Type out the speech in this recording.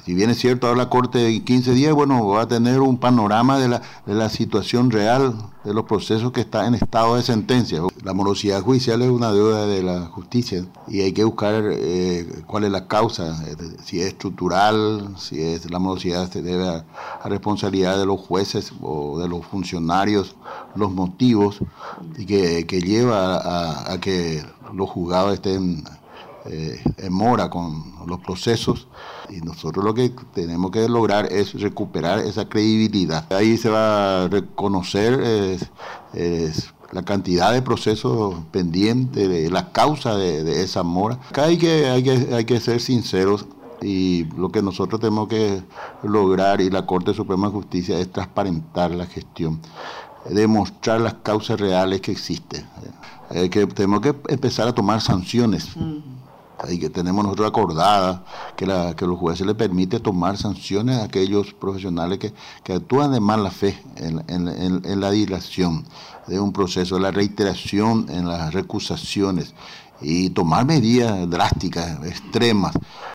Si bien es cierto, ahora la Corte en 15 días, bueno, va a tener un panorama de la situación real de los procesos que están en estado de sentencia. La morosidad judicial es una deuda de la justicia y hay que buscar cuál es la causa, si es estructural, si es la morosidad se debe a responsabilidad de los jueces o de los funcionarios, los motivos y que lleva a que los juzgados estén en mora con los procesos, y nosotros lo que tenemos que lograr es recuperar esa credibilidad. Ahí se va a reconocer la cantidad de procesos pendientes, de la causa de esa mora. Acá hay que ser sinceros, y lo que nosotros tenemos que lograr, y la Corte Suprema de Justicia, es transparentar la gestión, demostrar las causas reales que existen. Tenemos que empezar a tomar sanciones. Y que tenemos nosotros acordada que los jueces les permite tomar sanciones a aquellos profesionales que actúan de mala fe en la dilación de un proceso, la reiteración en las recusaciones, y tomar medidas drásticas, extremas.